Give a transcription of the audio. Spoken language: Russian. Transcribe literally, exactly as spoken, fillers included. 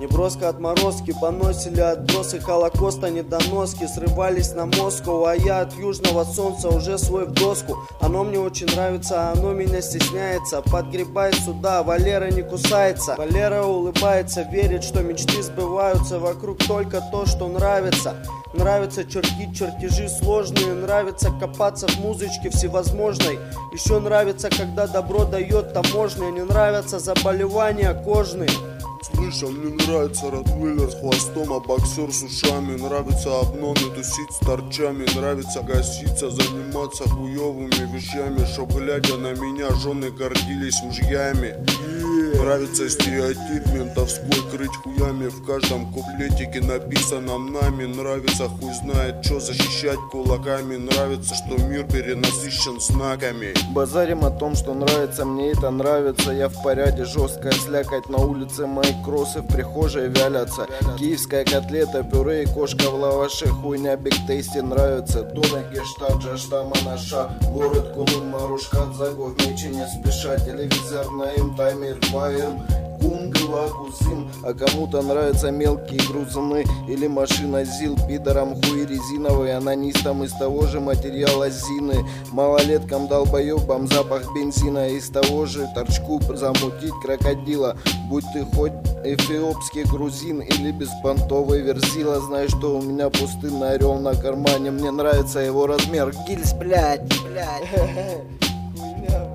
Неброско отморозки поносили отбросы Холокоста недоноски, срывались на Москву, а я от южного солнца уже свой в доску. Оно мне очень нравится, оно меня стесняется. Подгребай сюда, Валера не кусается. Валера улыбается, верит, что мечты сбываются. Вокруг только то, что нравится. Нравится чертить чертежи сложные, нравится копаться в музычке всевозможной. Еще нравится, когда добро дает таможня, не нравятся заболевания кожные. Слышь, а мне нравится ротвейлер с хвостом, а боксер с ушами. Нравится обноны, тусить с торчами. Нравится гаситься, заниматься хуёвыми вещами, чтоб глядя на меня жены гордились мужьями. yeah. Нравится стереотип ментовской, крыть хуями. В каждом куплетике написано нами. Нравится хуй знает что защищать кулаками. Нравится, что мир перенасыщен знаками. Базарим о том, что нравится, мне это нравится. Я в порядке, жесткая слякоть на улице, мои кроссы в прихожей вялятся. Киевская котлета, пюре и кошка в лаваше. Хуйня биг тейсти нравится. Дуна, Гештадт, Джаштама, Наша. Город Кулун, Марушкат, Загов, мечи не спеша. Телевизор на им, таймер, фаем. Кунгла, Кузин. А кому-то нравятся мелкие грузины или машина ЗИЛ. Пидорам хуи резиновые, анонистам из того же материала Зины. Малолеткам долбоебам запах бензина. Из того же торчку замутить крокодила. Будь ты хоть эфиопский грузин или беспонтовый верзила, знаешь, что у меня пустынный орел на кармане. Мне нравится его размер. Гильз, блядь, блядь.